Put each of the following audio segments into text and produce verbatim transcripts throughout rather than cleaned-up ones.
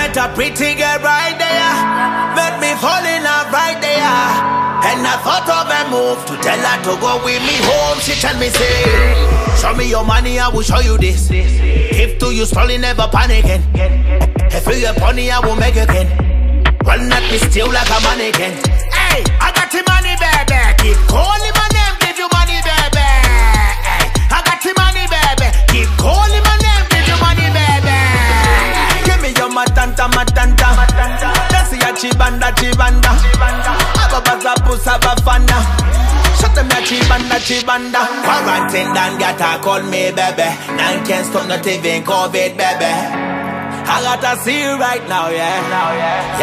met a pretty girl right there, made me fall in love right there. And I thought of a move to tell her to go with me home. She tell me, say, show me your money, I will show you this. Give to you slowly, never panicking. If you your money, I will make you kin. One night me still like a mannequin. Hey, I got the money, baby. Keep calling my name, give you money, baby. Hey, I got the money, baby. Keep calling my name, give you money, baby. Give me your matanta, matanta. That's your chibanda, chibanda. Ababaza pusa bafana. Shut them ya chibanda, chibanda. Quarantine done, get a call me, baby. Nine can't stop not even COVID, baby. I gotta see you right now, yeah, now, yeah,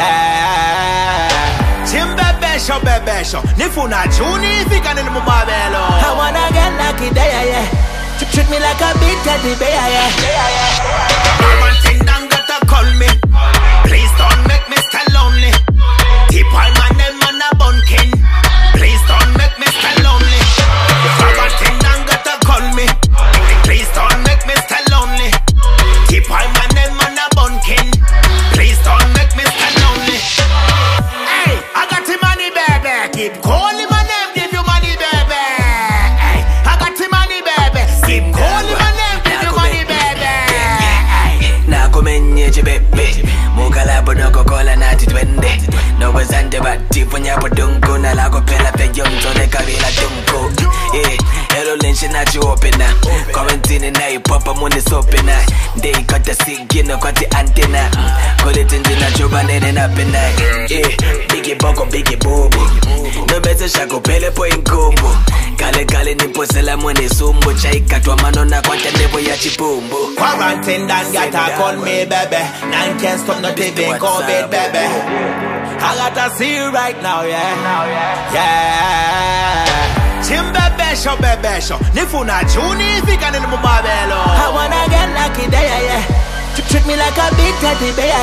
yeah. Chimbe show, bebe show. Nifuna chuni, fika ni mumabelo. I wanna get lucky there, yeah. Treat me like a big teddy bear, yeah. One thing done gotta call me. Please don't make me stay lonely. Keep all my name on a bunkin. Please don't make me stay lonely. One thing done gotta call me. Please don't make me stay lonely. Keep all my name on a bunkin. Please don't make me stay lonely. Hey, I got the money, baby. Keep calling my name, give you money, baby. Hey, I got the money, baby. Keep calling my name, give you money, baby. Na kumenyeje baby. Mukala bono kokola na titwende. No bazande bati punya podungu na lago pela pe yomzone kabila dungu. Yeah, hello lenshi na chiopena. Quarantine na ipopa mune sopena. They got the sigino got the antenna. Call it in the chuba nene na pena. Yeah, biggie boko biggie bobo. No better shako pele po inkumbu. Kale kale nipo sela mwene sumbu. Chaika twa manona kwa tendevo ya chipumbu. Quarantine done, gotta call me, baby. Nine can't stop not even COVID, baby. I gotta see you right now, yeah, yeah. Chimbe show, bebe show. Nifuna chuni, fika ni mumabelo. I wanna get lucky there, yeah. Treat me like a big teddy bear,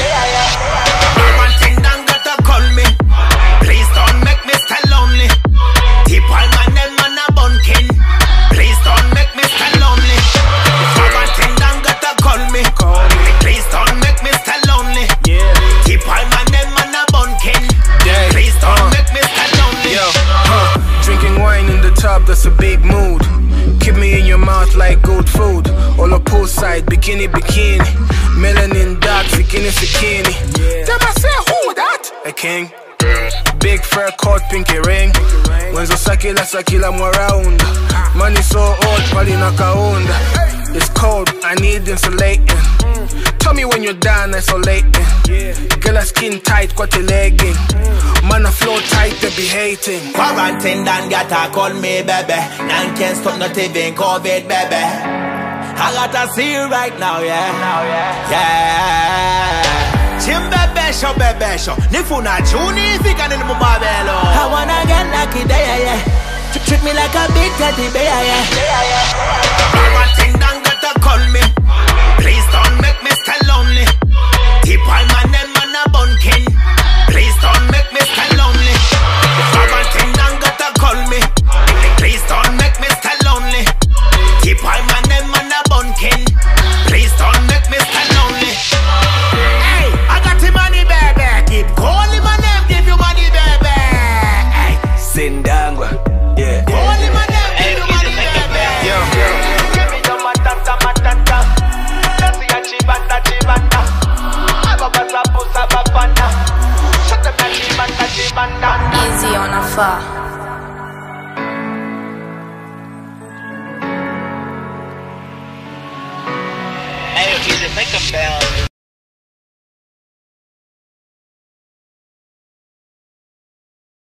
yeah. One thing done, gotta call me. Please don't make me stay lonely. Keep all my name on a bunkin. Please don't make me stay lonely. One thing done, gotta call me. Please don't make me stay lonely. Keep all my name on a bunkin. Please don't make me stay lonely. Yo, huh. Drinking wine in the tub, that's a big mood. Keep me in your mouth like good food. All a poolside, bikini, bikini. Melanin dark, bikini, bikini. Them I say, who that? A king. Big fur coat, pinky ring. When Zosakila Sakila more round. Money so old, probably nakaunda. It's cold, I need insulating. Tell me when you're done isolating. Girl, skin tight, got a legging. Man, I flow tight, they be hating. Quarantine done, gotta call me, baby. Nine can't stop not even COVID, baby. I gotta see you right now, yeah, yeah. Chimbe show, bebe show. Nifuna chuni, fika ni mumabelo. I wanna get lucky there, yeah. Treat me like a big teddy bear, yeah. One thing done, gotta call me. Please don't make me stay lonely. Keep all my name on a bunkin. Please don't make me stay lonely. One thing done, gotta call me. Please don't make me stay lonely. Keep all my name on a bunkin. Please don't make me stay lonely. Hey, I got the money, baby. Keep calling my name, give you money, baby. Hey, Sindangwa, yeah. Calling my name, give you money, baby. Yo, yo. Give me your matanta, matanta. That's your chibanda, chibanda. Ababaza pusa bafana. Shut them ya chibanda, chibanda. Easy on a far. Hey, music, make a bell.